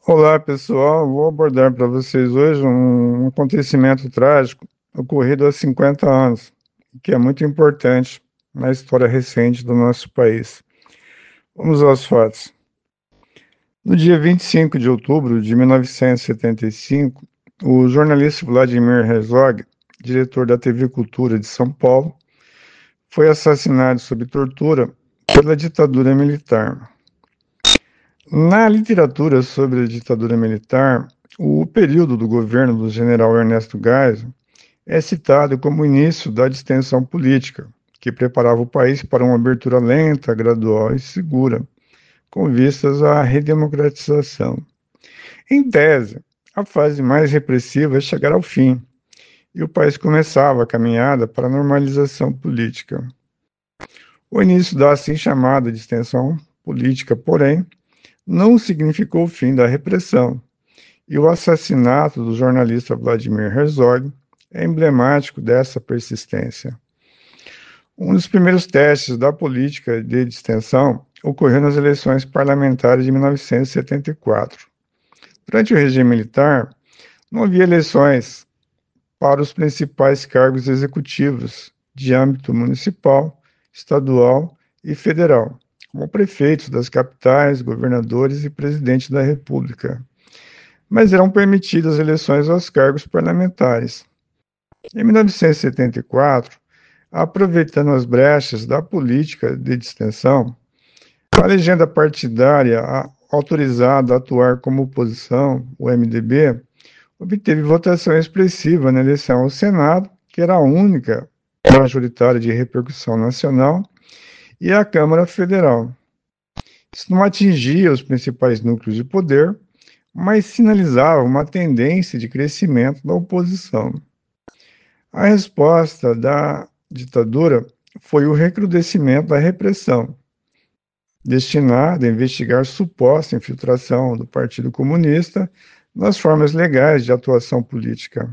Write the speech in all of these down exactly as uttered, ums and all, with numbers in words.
Olá, pessoal. Vou abordar para vocês hoje um acontecimento trágico ocorrido há cinquenta anos, que é muito importante na história recente do nosso país. Vamos aos fatos. No dia vinte e cinco de outubro de mil novecentos e setenta e cinco, o jornalista Vladimir Herzog, diretor da T V Cultura de São Paulo, foi assassinado sob tortura pela ditadura militar. Na literatura sobre a ditadura militar, o período do governo do general Ernesto Geisel é citado como o início da distensão política, que preparava o país para uma abertura lenta, gradual e segura, com vistas à redemocratização. Em tese, a fase mais repressiva ia chegar ao fim, e o país começava a caminhada para a normalização política. O início da assim chamada distensão política, porém, não significou o fim da repressão, e o assassinato do jornalista Vladimir Herzog é emblemático dessa persistência. Um dos primeiros testes da política de distensão ocorreu nas eleições parlamentares de mil novecentos e setenta e quatro. Durante o regime militar, não havia eleições para os principais cargos executivos de âmbito municipal, estadual e federal, como prefeitos das capitais, governadores e presidente da República, mas eram permitidas eleições aos cargos parlamentares. Em mil novecentos e setenta e quatro, aproveitando as brechas da política de distensão, a legenda partidária autorizada a atuar como oposição, o M D B, obteve votação expressiva na eleição ao Senado, que era a única majoritária de repercussão nacional, e à Câmara Federal. Isso não atingia os principais núcleos de poder, mas sinalizava uma tendência de crescimento da oposição. A resposta da ditadura foi o recrudescimento da repressão, destinada a investigar suposta infiltração do Partido Comunista nas formas legais de atuação política.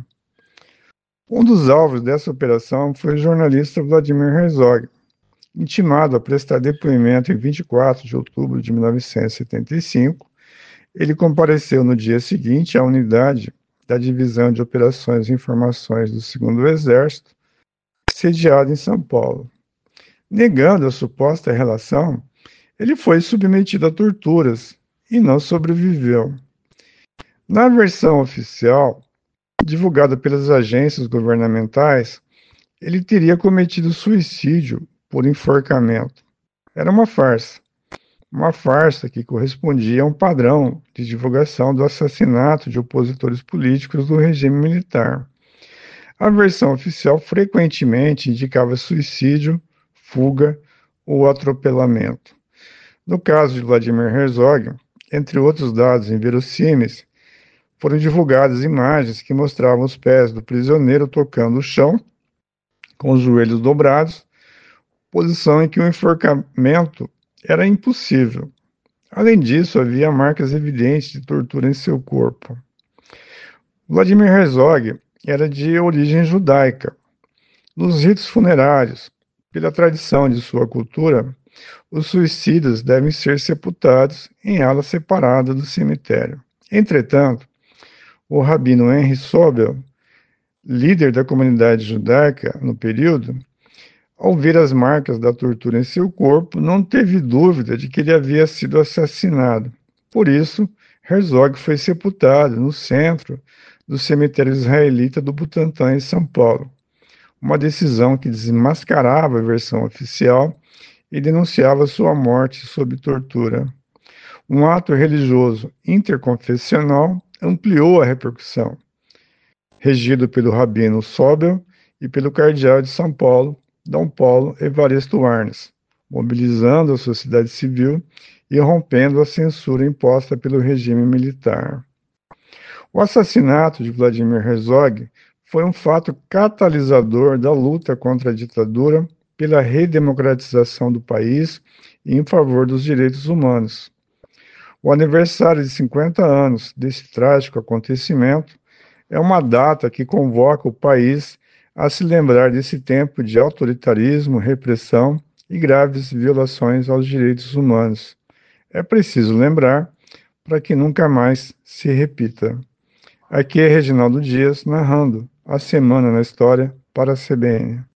Um dos alvos dessa operação foi o jornalista Vladimir Herzog, intimado a prestar depoimento em vinte e quatro de outubro de mil novecentos e setenta e cinco. Ele compareceu no dia seguinte à unidade da Divisão de Operações e Informações do segundo Exército, sediada em São Paulo. Negando a suposta relação, ele foi submetido a torturas e não sobreviveu. Na versão oficial, divulgada pelas agências governamentais, ele teria cometido suicídio por enforcamento. Era uma farsa. Uma farsa que correspondia a um padrão de divulgação do assassinato de opositores políticos do regime militar. A versão oficial frequentemente indicava suicídio, fuga ou atropelamento. No caso de Vladimir Herzog, entre outros dados inverossímeis, foram divulgadas imagens que mostravam os pés do prisioneiro tocando o chão, com os joelhos dobrados, posição em que o enforcamento era impossível. Além disso, havia marcas evidentes de tortura em seu corpo. Vladimir Herzog era de origem judaica. Nos ritos funerários, pela tradição de sua cultura, os suicidas devem ser sepultados em ala separada do cemitério. Entretanto, o rabino Henry Sobel, líder da comunidade judaica no período, ao ver as marcas da tortura em seu corpo, não teve dúvida de que ele havia sido assassinado. Por isso, Herzog foi sepultado no centro do cemitério israelita do Butantã, em São Paulo. Uma decisão que desmascarava a versão oficial e denunciava sua morte sob tortura. Um ato religioso interconfessional ampliou a repercussão, regido pelo rabino Sobel e pelo cardeal de São Paulo, Dom Paulo Evaristo Arnes, mobilizando a sociedade civil e rompendo a censura imposta pelo regime militar. O assassinato de Vladimir Herzog foi um fato catalisador da luta contra a ditadura pela redemocratização do país e em favor dos direitos humanos. O aniversário de cinquenta anos desse trágico acontecimento é uma data que convoca o país a se lembrar desse tempo de autoritarismo, repressão e graves violações aos direitos humanos. É preciso lembrar, para que nunca mais se repita. Aqui é Reginaldo Dias narrando a Semana na História para a C B N.